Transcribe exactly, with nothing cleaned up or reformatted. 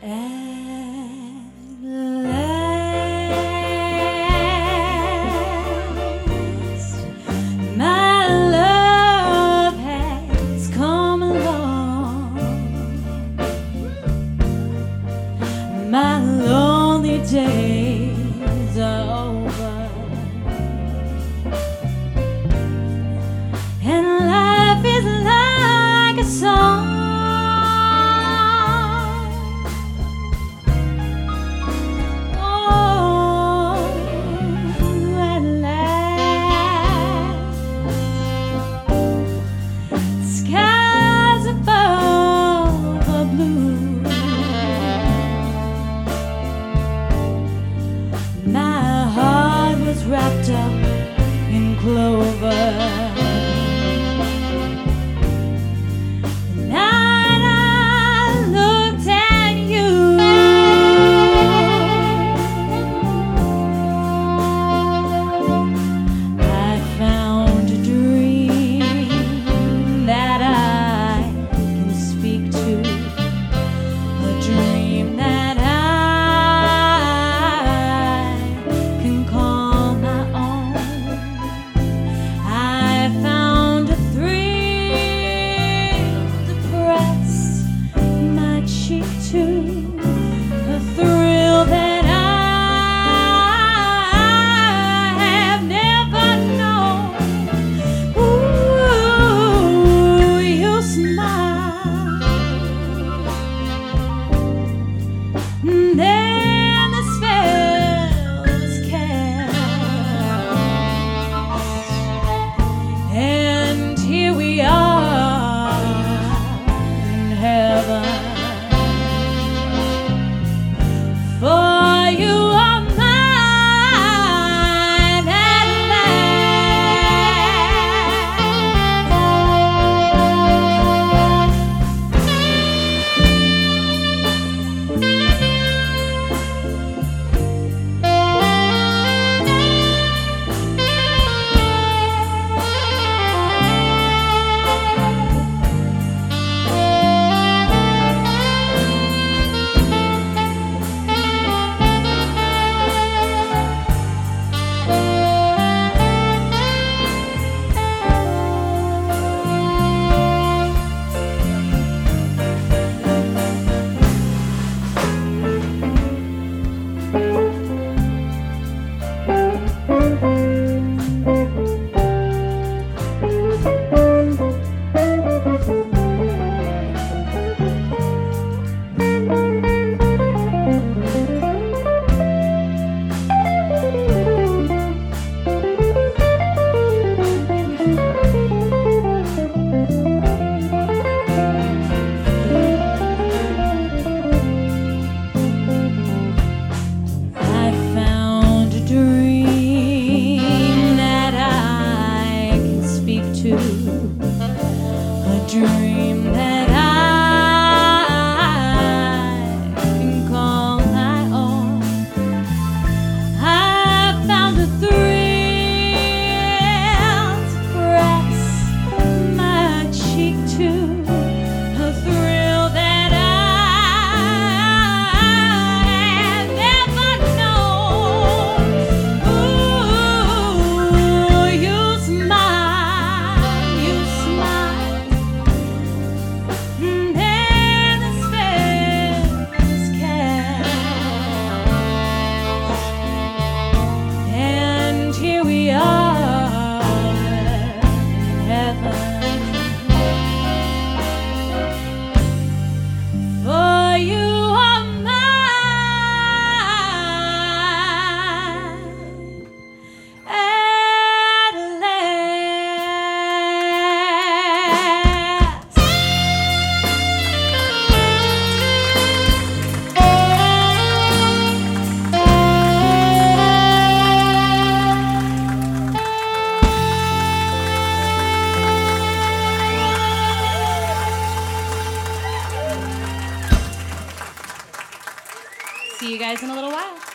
At last, my love has come along. My lonely days are over, and life is like a song. Wrapped up in clover. The night I looked at you, I found a dream that I can speak to, a dream that I can call. To a thrill that I have never known. Ooh, you smile, and then the spell is cast, and here we are in heaven. For you are mine at a dream that I can call my own. I found a thrill to press my cheek to, a thrill that I have never known. Ooh, you smile, you smile. Then the spell is cast, and here we are in heaven. For you are mine at last. See you guys in a little while.